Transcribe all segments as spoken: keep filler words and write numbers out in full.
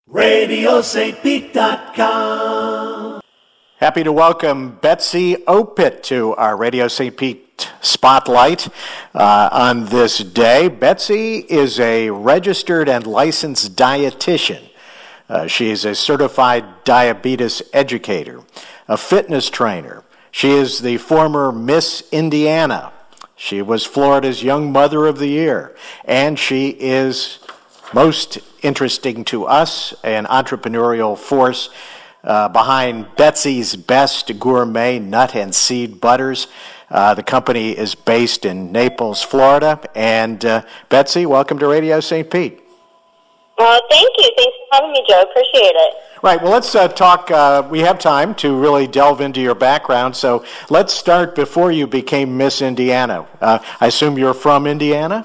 radio st pete dot com. Happy to welcome Betsy Opit to our Radio Saint Pete Spotlight uh, on this day. Betsy is a registered and licensed dietitian. Uh, she is a certified diabetes educator, a fitness trainer. She is the former Miss Indiana. She was Florida's Young Mother of the Year, and she is, most interesting to us, an entrepreneurial force uh, behind Betsy's Best Gourmet Nut and Seed Butters. Uh, the company is based in Naples, Florida. And uh, Betsy, welcome to Radio Saint Pete. Well, thank you. Thanks for having me, Joe. Appreciate it. Right. Well, let's uh, talk. Uh, we have time to really delve into your background. So let's start before you became Miss Indiana. Uh, I assume you're from Indiana?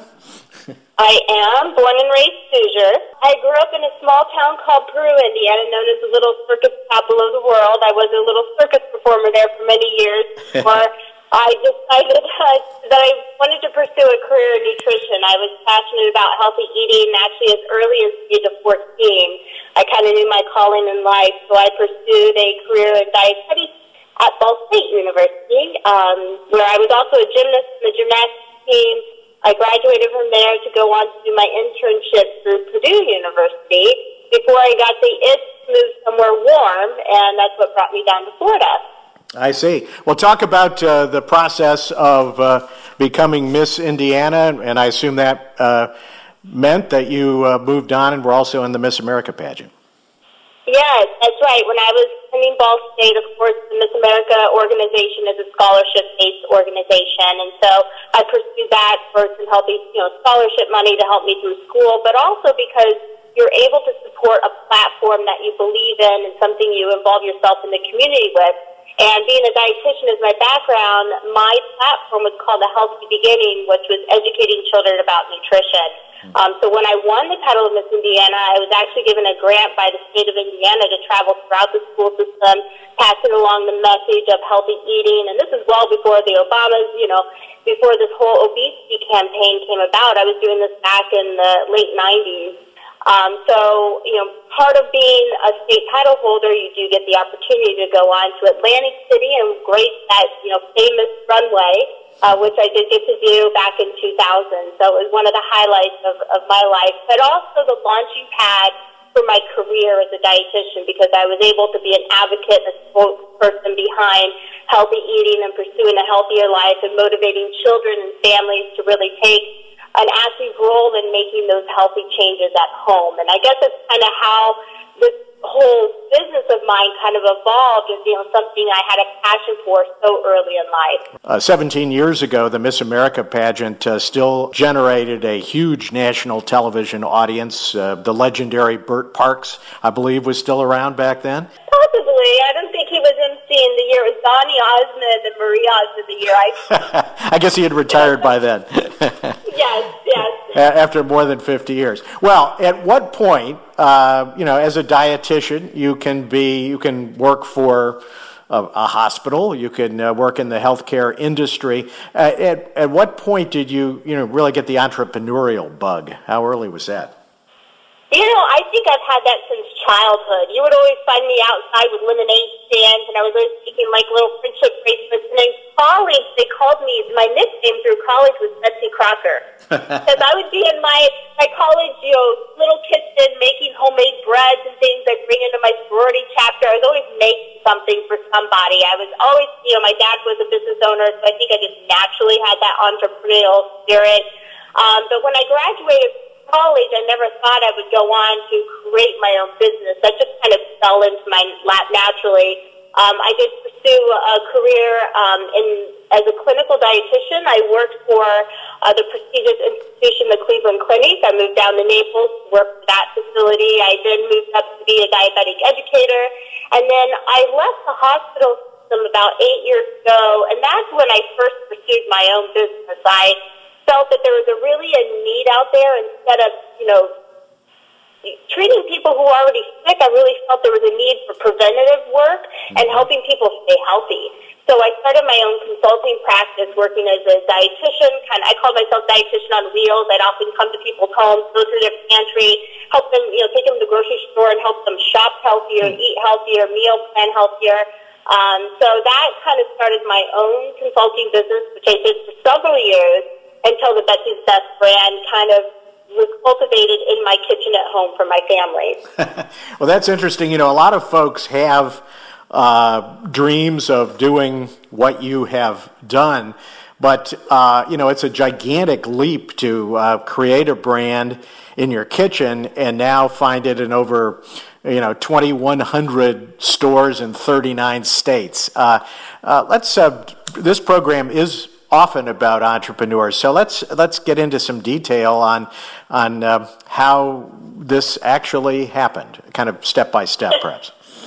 I am born and raised Hoosier. I grew up in a small town called Peru, Indiana, known as the little circus capital of the world. I was a little circus performer there for many years before I decided uh, that I wanted to pursue a career in nutrition. I was passionate about healthy eating, actually as early as the age of fourteen. I kind of knew my calling in life, so I pursued a career in dietetics at Ball State University, um, where I was also a gymnast in the gymnastics team. I graduated from there to go on to do my internship through Purdue University before I got the itch to move somewhere warm, and that's what brought me down to Florida. I see. Well, talk about uh, the process of uh, becoming Miss Indiana, and I assume that uh, meant that you uh, moved on and were also in the Miss America pageant. Yes, that's right. When I was attending Ball State, of course, the Miss America organization is a scholarship-based organization, and so I pursued that for some helping, you know, scholarship money to help me through school, but also because you're able to support a platform that you believe in and something you involve yourself in the community with. And being a dietitian is my background, my platform was called The Healthy Beginning, which was educating children about nutrition. Um, so when I won the title of Miss Indiana, I was actually given a grant by the state of Indiana to travel throughout the school system, passing along the message of healthy eating. And this is well before the Obamas, you know, before this whole obesity campaign came about. I was doing this back in the late nineties. Um, so, you know, part of being a state title holder, you do get the opportunity to go on to Atlantic City and grace that, you know, famous runway, uh, which I did get to do back in two thousand. So it was one of the highlights of, of my life, but also the launching pad for my career as a dietitian, because I was able to be an advocate, a spokesperson behind healthy eating and pursuing a healthier life and motivating children and families to really take an active role in making those healthy changes at home. And I guess it's kind of how this whole business of mine kind of evolved as, you know, something I had a passion for so early in life. Uh, seventeen years ago, the Miss America pageant uh, still generated a huge national television audience. Uh, the legendary Bert Parks, I believe, was still around back then. Possibly. I don't think he was emceeing the year. It was Donny Osmond and Marie Osmond the year. I, I guess he had retired by then. Yes, yes. After more than fifty years. Well, at what point, uh, you know, as a dietitian, you can be, you can work for a, a hospital, you can uh, work in the healthcare industry. Uh, at, at what point did you, you know, really get the entrepreneurial bug? How early was that? You know, I think I've had that since childhood. You would always find me outside with lemonade stands, and I was always making like little friendship bracelets. And in college, they called me, my nickname through college was Betsy Crocker. Because I would be in my, my college, you know, little kitchen making homemade breads and things I'd bring into my sorority chapter. I was always making something for somebody. I was always, you know, my dad was a business owner, so I think I just naturally had that entrepreneurial spirit. Um, but when I graduated college, I never thought I would go on to create my own business. That just kind of fell into my lap naturally. Um, I did pursue a career um, in as a clinical dietitian. I worked for uh, the prestigious institution, the Cleveland Clinic. I moved down to Naples to work for that facility. I then moved up to be a diabetic educator. And then I left the hospital system about eight years ago, and that's when I first pursued my own business. I felt that there was a really a need out there. Instead of, you know, treating people who are already sick, I really felt there was a need for preventative work and helping people stay healthy. So I started my own consulting practice working as a dietitian. Kind of, I called myself dietitian on wheels. I'd often come to people's homes, go through their pantry, help them, you know, take them to the grocery store and help them shop healthier, mm. eat healthier, meal plan healthier. Um, so that kind of started my own consulting business, which I did for several years until the Betsy's Best brand kind of was cultivated in my kitchen at home for my family. Well, that's interesting. You know, a lot of folks have Uh, dreams of doing what you have done, but uh, you know, it's a gigantic leap to uh, create a brand in your kitchen and now find it in over, you know, twenty-one hundred stores in thirty-nine states. Uh, uh, let's. Uh, this program is often about entrepreneurs, so let's let's get into some detail on on uh, how this actually happened, kind of step by step, perhaps.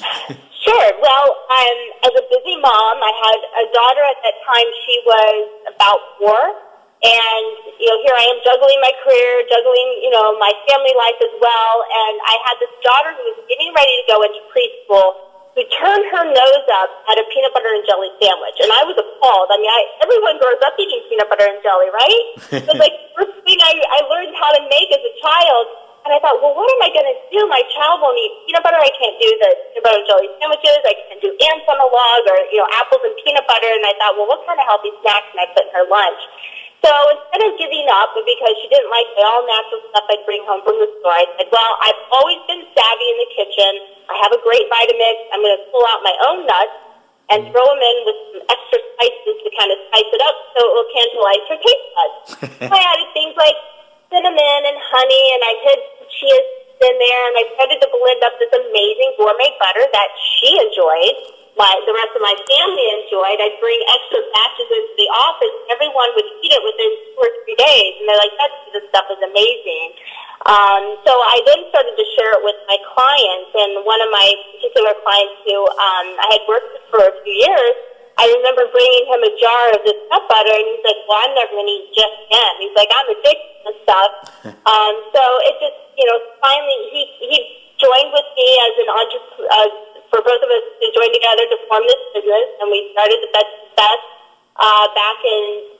Sure. Well, um, as a busy mom, I had a daughter at that time. She was about four, and you know, here I am juggling my career, juggling you know my family life as well. And I had this daughter who was getting ready to go into preschool, who turned her nose up at a peanut butter and jelly sandwich, and I was appalled. I mean, I, everyone grows up eating peanut butter and jelly, right? It was like the first thing I, I learned how to make as a child. And I thought, well, what am I going to do? My child won't eat peanut butter. I can't do the peanut butter and jelly sandwiches. I can't do ants on a log or, you know, apples and peanut butter. And I thought, well, what kind of healthy snacks can I put in her lunch? So instead of giving up, because she didn't like the all-natural stuff I'd bring home from the store, I said, well, I've always been savvy in the kitchen. I have a great Vitamix. I'm going to pull out my own nuts and throw them in with some extra spices to kind of spice it up so it will tantalize her taste buds. So I added things like cinnamon and honey, and I hid chia seeds in there, and I started to blend up this amazing gourmet butter that she enjoyed. My, the rest of my family enjoyed. I'd bring extra batches into the office. Everyone would eat it within two or three days, and they're like, "That's this stuff is amazing." Um, so I then started to share it with my clients, and one of my particular clients who um, I had worked with for a few years, I remember bringing him a jar of this nut butter, and he's like, well, I'm never going to eat just again. He's like, I'm addicted to this stuff. um, so it just, you know, finally he, he joined with me as an entrepreneur, uh, for both of us to join together to form this business, and we started the Betsy's Best uh, back in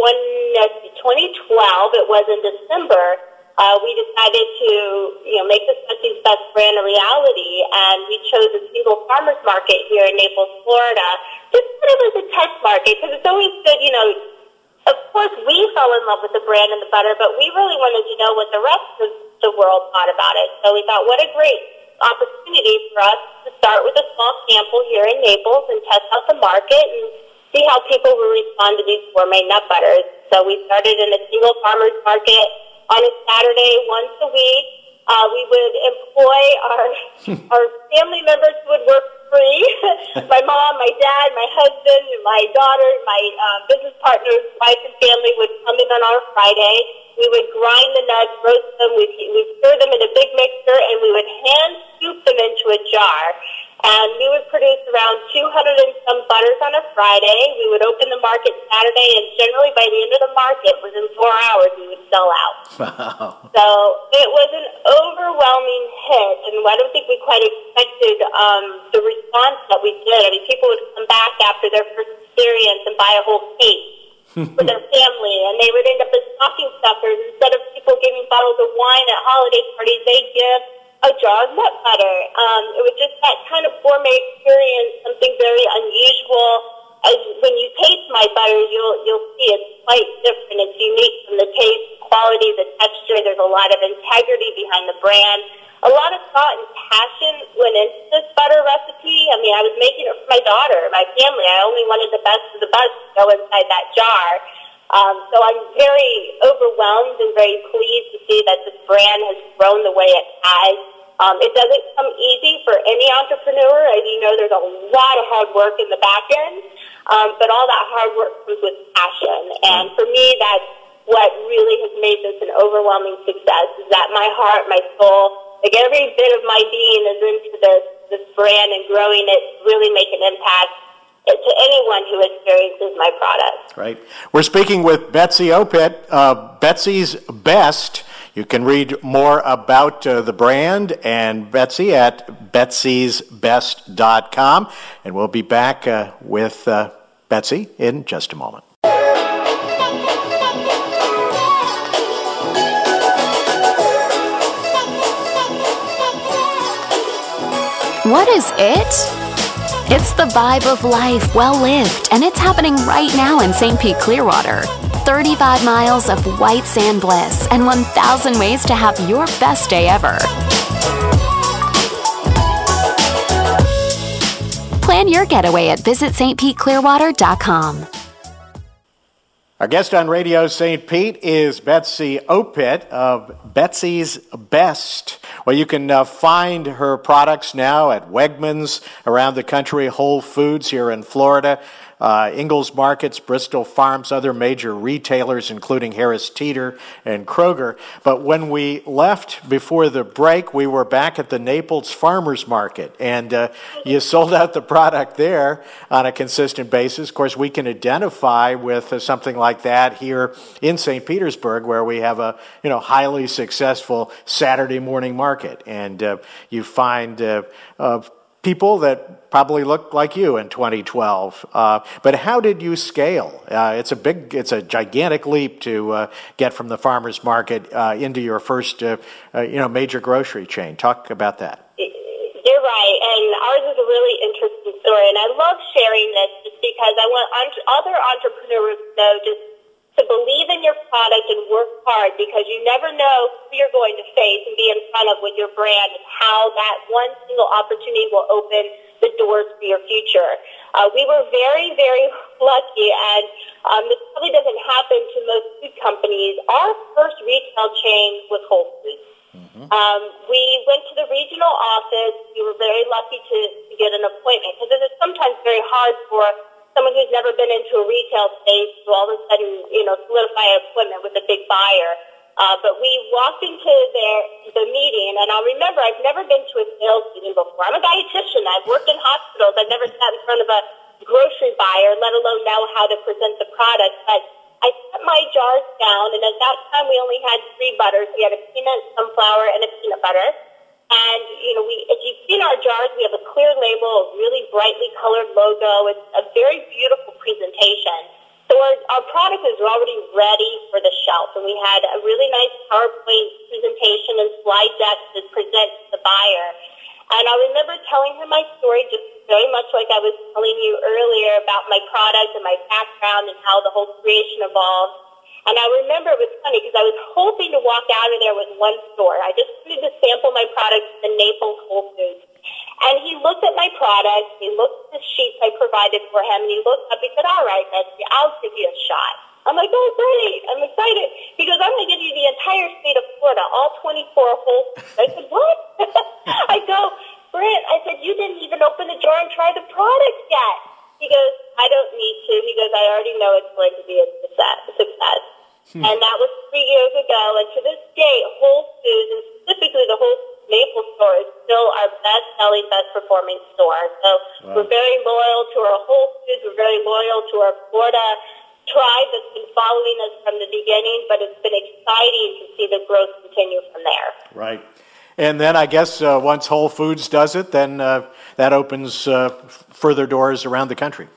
twenty twelve. It was in December. Uh, we decided to, you know, make this Betsy's Best brand a reality, and we chose a single farmers market here in Naples, Florida, just kind of as a test market, because it's always good, you know, of course we fell in love with the brand and the butter, but we really wanted to know what the rest of the world thought about it. So we thought, what a great opportunity for us to start with a small sample here in Naples and test out the market and see how people will respond to these gourmet nut butters. So we started in a single farmers market on a Saturday once a week. Uh, we would employ our our family members who would work free. My mom, my dad, my husband, my daughter, my uh, business partners, wife and family would come in on our Friday. We would grind the nuts, roast them, we'd, we'd stir them in a big mixer, and we would hand scoop them into a jar. And we would produce around two hundred and some butters on a Friday. We would open the market Saturday, and generally by the end of the market, within four hours, we would sell out. Wow. So it was an overwhelming hit, and I don't think we quite expected um, the response that we did. I mean, people would come back after their first experience and buy a whole case for their family, and they would end up as stocking stuffers. Instead of people giving bottles of wine at holiday parties, they'd give a jar of nut butter. Um, it was just that kind of gourmet experience, something very unusual. As when you taste my butter, you'll you'll see it's quite different. It's unique from the taste, quality, the texture. There's a lot of integrity behind the brand. A lot of thought and passion went into this butter recipe. I mean, I was making it for my daughter, my family. I only wanted the best of the best to go inside that jar. Um, so I'm very overwhelmed and very pleased to see that this brand has grown the way it has. Um, it doesn't come easy for any entrepreneur. As you know, there's a lot of hard work in the back end, um, but all that hard work comes with passion. And for me, that's what really has made this an overwhelming success, is that my heart, my soul, like every bit of my being is into this, this brand and growing it, really make an impact to anyone who experiences my product. Right. We're speaking with Betsy Oppitt, uh, Betsy's Best. You can read more about uh, the brand and Betsy at betsys best dot com. And we'll be back uh, with uh, Betsy in just a moment. What is it? It's the vibe of life well lived, and it's happening right now in Saint Pete Clearwater. thirty-five miles of white sand bliss and one thousand ways to have your best day ever. Plan your getaway at visit st pete clearwater dot com. Our guest on Radio Saint Pete is Betsy Oppitt of Betsy's Best. Well, you can uh, find her products now at Wegmans around the country, Whole Foods here in Florida, uh, Ingles Markets, Bristol Farms, other major retailers, including Harris Teeter and Kroger. But when we left before the break, we were back at the Naples Farmers Market, and uh, you sold out the product there on a consistent basis. Of course, we can identify with uh, something like that here in Saint Petersburg, where we have a you know highly successful Saturday morning market, and uh, you find uh, uh, people that probably look like you in twenty twelve. Uh, but how did you scale? Uh, it's a big, it's a gigantic leap to uh, get from the farmers market uh, into your first, uh, uh, you know, major grocery chain. Talk about that. You're right, and ours is a really interesting story, and I love sharing this just because I want entre- other entrepreneurs to know just to believe in your product and work hard, because you never know who you're going to face and be in front of with your brand, and how that one single opportunity will open the doors for your future. Uh, we were very, very lucky, and um, this probably doesn't happen to most food companies. Our first retail chain was Whole Foods. Mm-hmm. Um, we went to the regional office. We were very lucky to, to get an appointment, because it is sometimes very hard for someone who's never been into a retail space to all of a sudden, you know, solidify an appointment with a big buyer. Uh, but we walked into their, the meeting, and I'll remember, I've never been to a sales meeting before. I'm a dietitian. I've worked in hospitals. I've never sat in front of a grocery buyer, let alone know how to present the product. But I set my jars down, and at that time we only had three butters. We had a peanut, sunflower, and a peanut butter. And, you know, we, if you've seen our jars, we have a clear label, a really brightly colored logo. It's a very beautiful presentation. So our, our product is already ready for the shelf, and we had a really nice PowerPoint presentation and slide deck to present to the buyer. And I remember telling her my story, just very much like I was telling you earlier about my product and my background and how the whole creation evolved. And I remember it was funny because I was hoping to walk out of there with one store. I just wanted to sample my product at the Naples Whole Foods. And he looked at my product, he looked at the sheets I provided for him, and he looked up, he said, "All right, Betsy, I'll give you a shot." I'm like, "Oh, great, I'm excited." He goes, "I'm going to give you the entire state of Florida, all twenty-four Whole Foods." I said, "What?" I go, "Brent," I said, "you didn't even open the jar and try the product yet." He goes, "I don't need to." He goes, "I already know it's going to be a success." Hmm. And that was three years ago. And to this day, Whole Foods, and specifically the Whole Naples store, is still our best-selling, best-performing store. So wow. We're very loyal to our Whole Foods. We're very loyal to our Florida tribe that's been following us from the beginning. But it's been exciting to see the growth continue from there. Right. And then I guess uh, once Whole Foods does it, then uh, that opens uh, further doors around the country.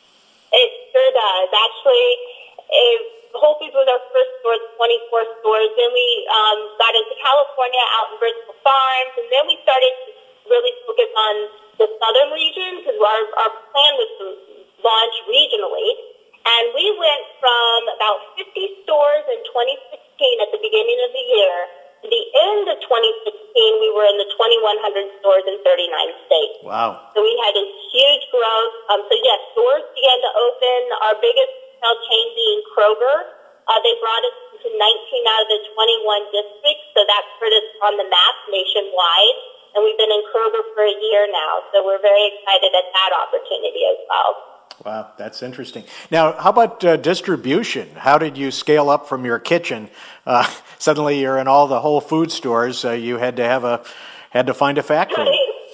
It sure does. Actually, if Whole Foods was our first store, twenty-four stores. Then we um, got into California, out in Bristol Farms, and then we started to really focus on the southern region, because our, our plan was to launch regionally. And we went from about fifty stores in twenty sixteen at the beginning of the year. To the end of twenty sixteen, we were in the twenty-one hundred stores in thirty-nine states. Wow. So we had a huge growth. Um, so yes, stores began to open. Our biggest chain being Kroger. Uh, they brought us to nineteen out of the twenty-one districts, so that put us on the map nationwide. And we've been in Kroger for a year now, so we're very excited at that opportunity as well. Wow, that's interesting. Now, how about uh, distribution? How did you scale up from your kitchen? Uh, suddenly, you're in all the Whole Food stores. Uh, you had to have a had to find a factory.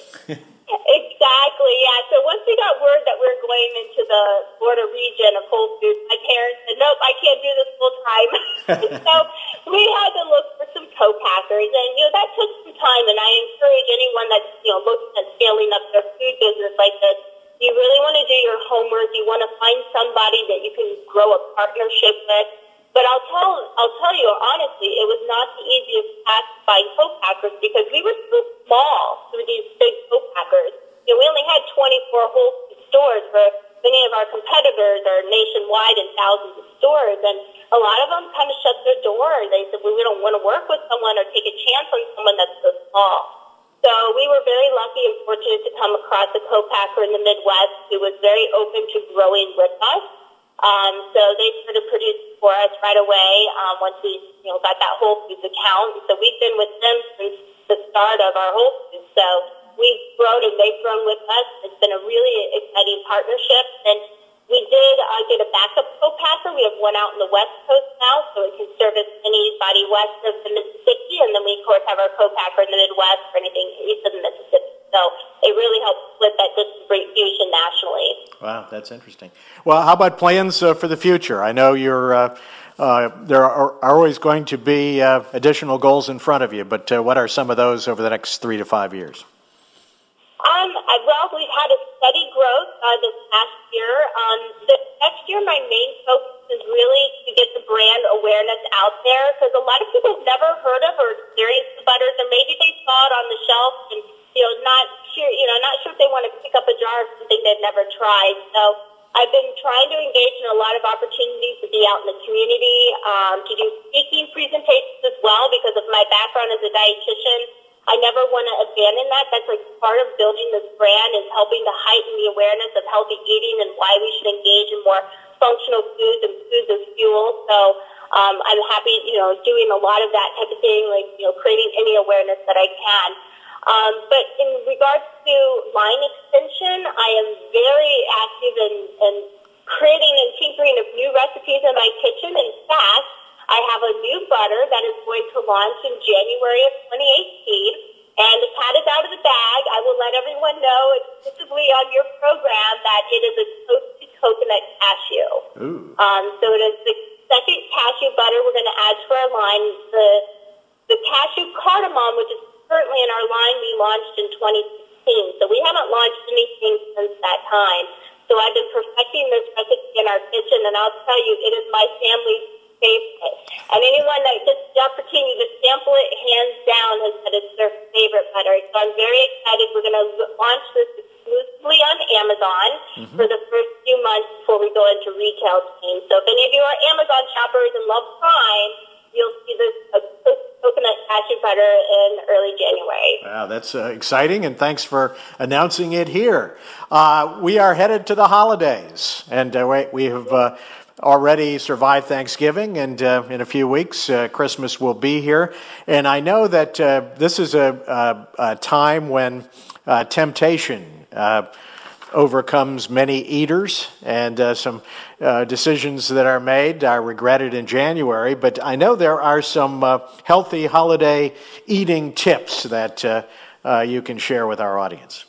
Exactly, yeah. So once we got word that we were going into the Florida region of Whole Foods, my parents said, "Nope, I can't do this full time." So we had to look for some co-packers, and you know that took some time. And I encourage anyone that's you know looking at scaling up their food business like this, you really want to do your homework. You want to find somebody that you can grow a partnership with. But I'll tell I'll tell you honestly, it was not the easiest task to find co-packers because we were so small through these big co-packers. You know, we only had twenty-four Whole Foods stores where many of our competitors are nationwide in thousands of stores, and a lot of them kind of shut their doors. They said, well, we don't want to work with someone or take a chance on someone that's so small. So we were very lucky and fortunate to come across a co-packer in the Midwest who was very open to growing with us. Um, so they started producing for us right away um, once we you know, got that Whole Foods account. So we've been with them since the start of our Whole Foods. So we've grown and they've grown with us. It's been a really exciting partnership. And we did uh, get a backup co-packer. We have one out in the West Coast now, so it can service anybody west of the Mississippi. And then we, of course, have our co-packer in the Midwest for anything east of the Mississippi. So it really helps split that distribution nationally. Wow, that's interesting. Well, how about plans uh, for the future? I know you're uh, uh, there are, are always going to be uh, additional goals in front of you, but uh, what are some of those over the next three to five years? Um, well, we've had a steady growth uh, this past year. Um, the next year, my main focus is really to get the brand awareness out there because a lot of people have never heard of or experienced the butters, or maybe they saw it on the shelf and you know not sure, you know, not sure if they want to pick up a jar of something they've never tried. So I've been trying to engage in a lot of opportunities to be out in the community, um, to do speaking presentations as well because of my background as a dietitian. I never want to abandon that. That's like part of building this brand is helping to heighten the awareness of healthy eating and why we should engage in more functional foods and foods as fuel. So um, I'm happy, you know, doing a lot of that type of thing, like, you know, creating any awareness that I can. Um, but in regards to line extension, I am very active in, in creating and tinkering of new recipes in my kitchen. In fact, I have a new butter that is going to launch in January of twenty eighteen, and the cat is out of the bag. I will let everyone know exclusively on your program that it is a toasted coconut cashew. Ooh. Um, so it is the second cashew butter we're going to add to our line. The the cashew cardamom, which is currently in our line, we launched in twenty sixteen. So we haven't launched anything since that time. So I've been perfecting this recipe in our kitchen, and I'll tell you, it is my family's favorite. And anyone that gets the opportunity to sample it, hands down, has said it's their favorite butter. So I'm very excited. We're going to launch this exclusively on Amazon mm-hmm. for the first few months before we go into retail chains. So if any of you are Amazon shoppers and love Prime, you'll see this uh, coconut cashew butter in early January. Wow, that's uh, exciting, and thanks for announcing it here. Uh, we are headed to the holidays, and uh, we, we have uh, already survived Thanksgiving, and uh, in a few weeks, uh, Christmas will be here. And I know that uh, this is a, a, a time when uh, temptation uh, overcomes many eaters, and uh, some uh, decisions that are made are regretted in January. But I know there are some uh, healthy holiday eating tips that uh, uh, you can share with our audience.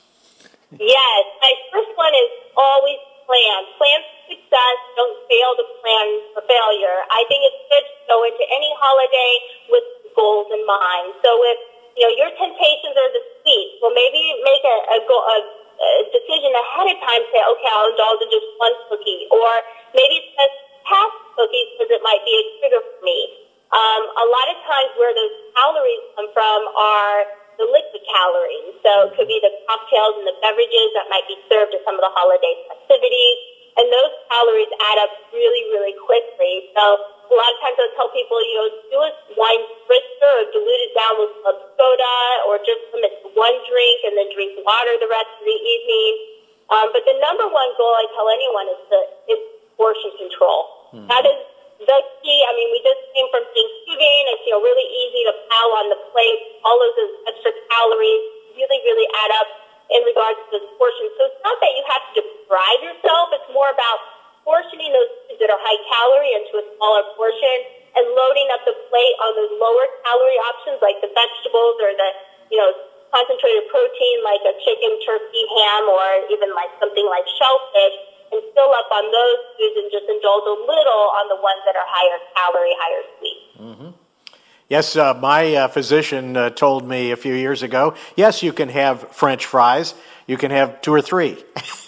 Yes, my first one is always plan. Plan for success. Don't fail to plan for failure. I think it's good to go into any holiday with goals in mind. So if you know your temptations are the sweets, well, maybe make a, a, goal, a, a decision ahead of time. Say, okay, I'll indulge in just one cookie, or maybe it's just past cookies because it might be a trigger for me. Um, a lot of times, where those calories come from are the liquid calories. So it could be the cocktails and the beverages that might be served at some of the holiday festivities. And those calories add up really, really quickly. So a lot of times I'll tell people, you know, do a wine spritzer or dilute it down with club soda, or just limit to one drink and then drink water the rest of the evening. Um, but the number one goal I tell anyone is, the, is portion control. Mm-hmm. That is the key. I mean, we just came from Thanksgiving. It's, you know, really easy to pile on the plate. All of those extra calories really, really add up in regards to this portion. So it's not that you have to deprive yourself. It's more about portioning those foods that are high calorie into a smaller portion and loading up the plate on those lower calorie options like the vegetables or the, you know, concentrated protein like a chicken, turkey, ham, or even like something like shellfish, and fill up on those foods and just indulge a little on the ones that are higher calorie, higher sweet. Mm-hmm. Yes, uh, my uh, physician uh, told me a few years ago, yes, you can have French fries. You can have two or three.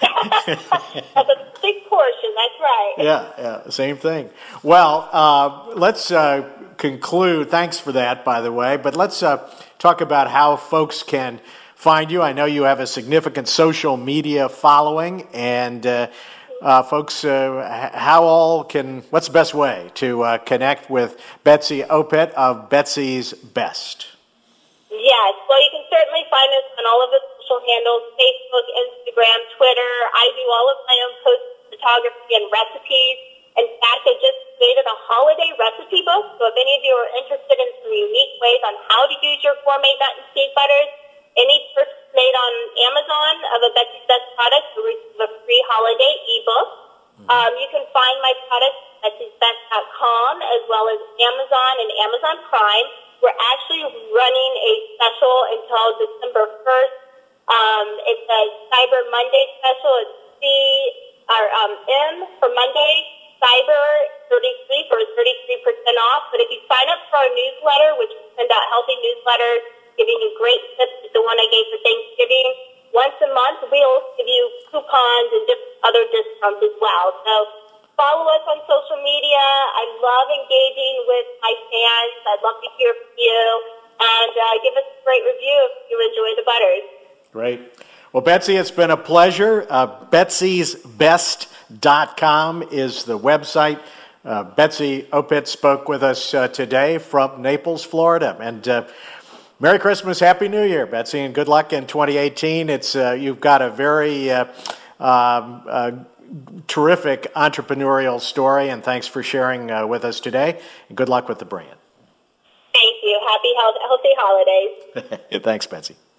That's a big portion, that's right. Yeah, yeah, same thing. Well, uh, let's uh, conclude. Thanks for that, by the way. But let's uh, talk about how folks can find you. I know you have a significant social media following, and uh, uh, folks, uh, how all can, what's the best way to uh, connect with Betsy Opitz of Betsy's Best? Yes, well, you can certainly find us on all of the social handles, Facebook, Instagram, Twitter. I do all of my own post photography and recipes. In fact, I just created a holiday recipe book, so if any of you are interested in some unique ways on how to use your gourmet nut and seed butters, any purchase made on Amazon of a Betsy's Best product will receive a free holiday ebook. Mm-hmm. Um, you can find my products at betsys best dot com as well as Amazon and Amazon Prime. We're actually running a special until December first. Um, it's a Cyber Monday special. It's C or um, M for Monday, Cyber thirty-three for thirty-three percent off. But if you sign up for our newsletter, which we send out healthy newsletters, giving you great tips like the one I gave for Thanksgiving, once a month we'll give you coupons and different other discounts as well. So follow us on social media. I love engaging with my fans. I'd love to hear from you. And uh, give us a great review if you enjoy the butters. Great. Well, Betsy, it's been a pleasure. Uh, betsys best dot com is the website. Uh, Betsy Opitz spoke with us uh, today from Naples, Florida. And uh, Merry Christmas, Happy New Year, Betsy, and good luck in twenty eighteen. It's uh, you've got a very uh, um, uh, terrific entrepreneurial story, and thanks for sharing uh, with us today. And good luck with the brand. Thank you. Happy, healthy holidays. Thanks, Betsy.